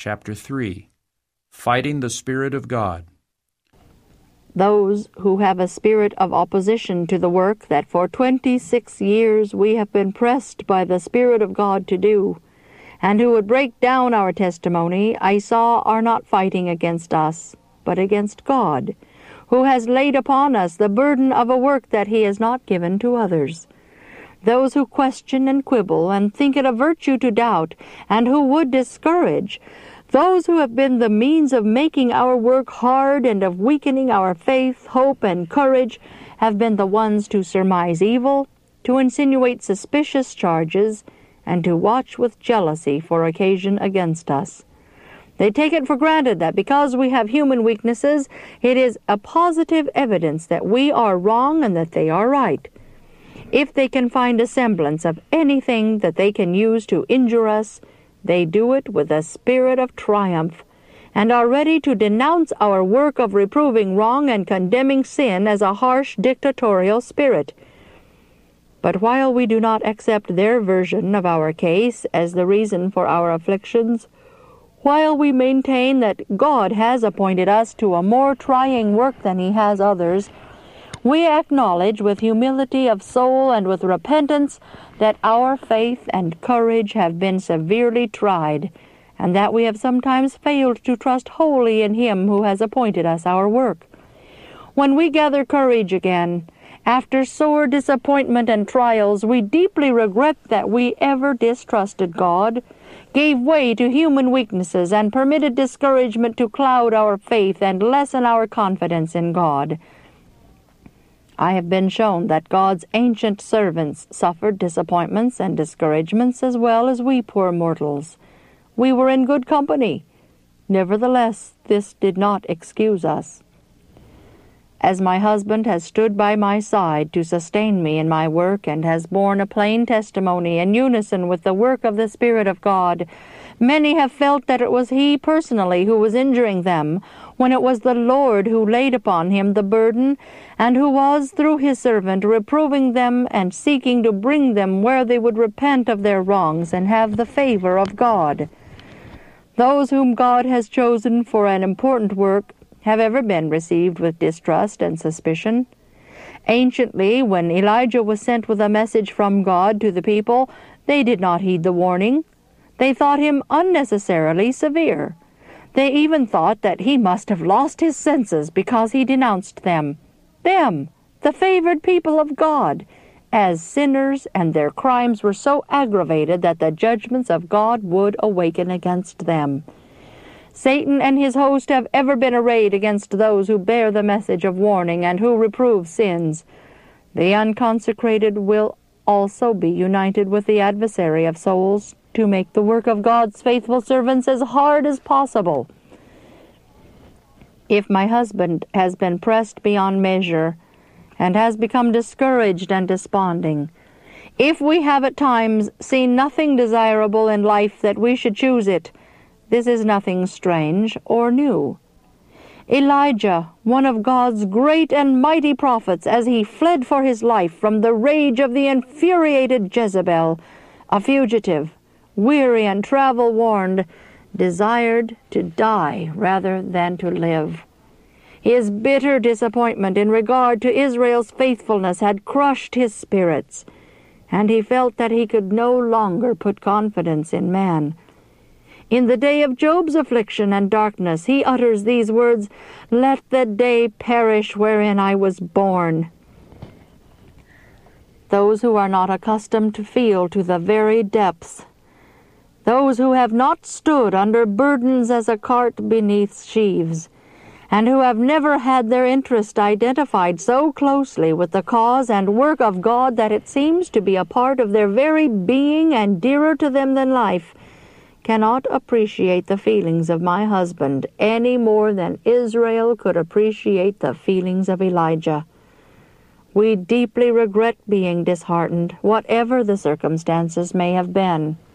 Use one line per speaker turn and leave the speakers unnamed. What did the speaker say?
Chapter 3. Fighting the Spirit of God.
Those who have a spirit of opposition to the work that for 26 years we have been pressed by the Spirit of God to do, and who would break down our testimony, I saw are not fighting against us, but against God, who has laid upon us the burden of a work that He has not given to others. Those who question and quibble and think it a virtue to doubt, and who would discourage, those who have been the means of making our work hard and of weakening our faith, hope, and courage, have been the ones to surmise evil, to insinuate suspicious charges, and to watch with jealousy for occasion against us. They take it for granted that because we have human weaknesses, it is a positive evidence that we are wrong and that they are right. If they can find a semblance of anything that they can use to injure us, they do it with a spirit of triumph, and are ready to denounce our work of reproving wrong and condemning sin as a harsh dictatorial spirit. But while we do not accept their version of our case as the reason for our afflictions, while we maintain that God has appointed us to a more trying work than He has others, we acknowledge with humility of soul and with repentance that our faith and courage have been severely tried, and that we have sometimes failed to trust wholly in Him who has appointed us our work. When we gather courage again, after sore disappointment and trials, we deeply regret that we ever distrusted God, gave way to human weaknesses, and permitted discouragement to cloud our faith and lessen our confidence in God. I have been shown that God's ancient servants suffered disappointments and discouragements as well as we poor mortals. We were in good company. Nevertheless, this did not excuse us. As my husband has stood by my side to sustain me in my work and has borne a plain testimony in unison with the work of the Spirit of God, many have felt that it was he personally who was injuring them, when it was the Lord who laid upon him the burden, and who was, through his servant, reproving them and seeking to bring them where they would repent of their wrongs and have the favor of God. Those whom God has chosen for an important work have ever been received with distrust and suspicion. Anciently, when Elijah was sent with a message from God to the people, they did not heed the warning. They thought him unnecessarily severe. They even thought that he must have lost his senses because he denounced them, the favored people of God, as sinners, and their crimes were so aggravated that the judgments of God would awaken against them. Satan and his host have ever been arrayed against those who bear the message of warning and who reprove sins. The unconsecrated will also be united with the adversary of souls to make the work of God's faithful servants as hard as possible. If my husband has been pressed beyond measure and has become discouraged and desponding, if we have at times seen nothing desirable in life that we should choose it, this is nothing strange or new. Elijah, one of God's great and mighty prophets, as he fled for his life from the rage of the infuriated Jezebel, a fugitive, weary and travel-worn, desired to die rather than to live. His bitter disappointment in regard to Israel's faithfulness had crushed his spirits, and he felt that he could no longer put confidence in man. In the day of Job's affliction and darkness, he utters these words, "Let the day perish wherein I was born." Those who are not accustomed to feel to the very depths, those who have not stood under burdens as a cart beneath sheaves, and who have never had their interest identified so closely with the cause and work of God that it seems to be a part of their very being and dearer to them than life, cannot appreciate the feelings of my husband any more than Israel could appreciate the feelings of Elijah. We deeply regret being disheartened, whatever the circumstances may have been.